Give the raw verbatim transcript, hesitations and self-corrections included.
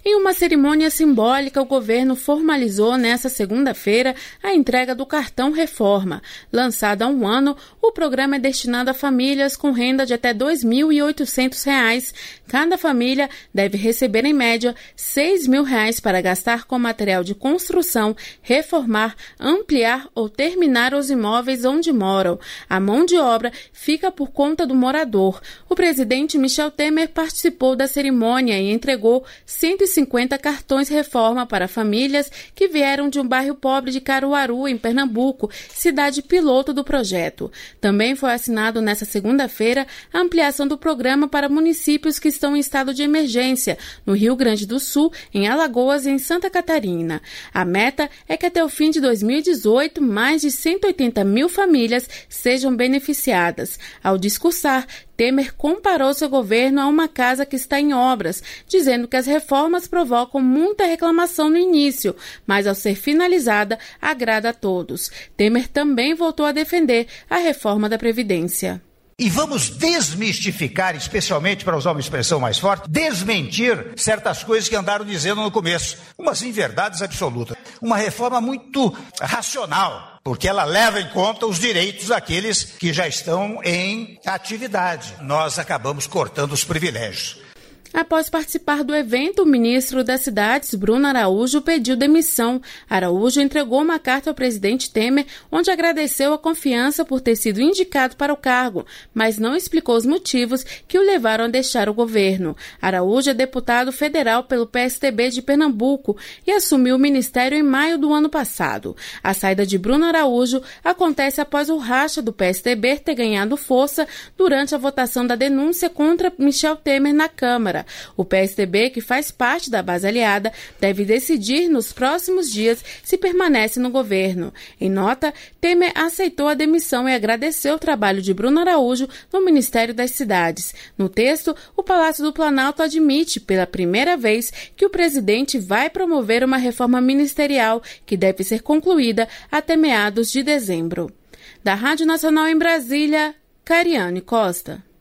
Em uma cerimônia simbólica, o governo formalizou nesta segunda-feira a entrega do Cartão Reforma. Lançado há um ano, o programa é destinado a famílias com renda de até dois mil e oitocentos reais. Cada família deve receber, em média, seis mil reais para gastar com material de construção, reformar, ampliar ou terminar os imóveis onde moram. A mão de obra fica por conta do morador. O presidente Michel Temer participou da cerimônia e entregou cento e cinquenta cartões reforma para famílias que vieram de um bairro pobre de Caruaru, em Pernambuco, cidade piloto do projeto. Também foi assinado nesta segunda-feira a ampliação do programa para municípios que estão em estado de emergência, no Rio Grande do Sul, em Alagoas e em Santa Catarina. A meta é que até o fim de dois mil e dezoito, mais de cento e oitenta mil famílias sejam beneficiadas. Ao discursar, Temer comparou seu governo a uma casa que está em obras, dizendo que as reformas provocam muita reclamação no início, mas ao ser finalizada, agrada a todos. Temer também voltou a defender a reforma da Previdência. E vamos desmistificar, especialmente, para usar uma expressão mais forte, desmentir certas coisas que andaram dizendo no começo. Umas inverdades absolutas. Uma reforma muito racional, porque ela leva em conta os direitos daqueles que já estão em atividade. Nós acabamos cortando os privilégios. Após participar do evento, o ministro das Cidades, Bruno Araújo, pediu demissão. Araújo entregou uma carta ao presidente Temer, onde agradeceu a confiança por ter sido indicado para o cargo, mas não explicou os motivos que o levaram a deixar o governo. Araújo é deputado federal pelo P S D B de Pernambuco e assumiu o ministério em maio do ano passado. A saída de Bruno Araújo acontece após o racha do P S D B ter ganhado força durante a votação da denúncia contra Michel Temer na Câmara. O P S D B, que faz parte da base aliada, deve decidir nos próximos dias se permanece no governo. Em nota, Temer aceitou a demissão e agradeceu o trabalho de Bruno Araújo no Ministério das Cidades. No texto, o Palácio do Planalto admite, pela primeira vez, que o presidente vai promover uma reforma ministerial que deve ser concluída até meados de dezembro. Da Rádio Nacional em Brasília, Cariane Costa.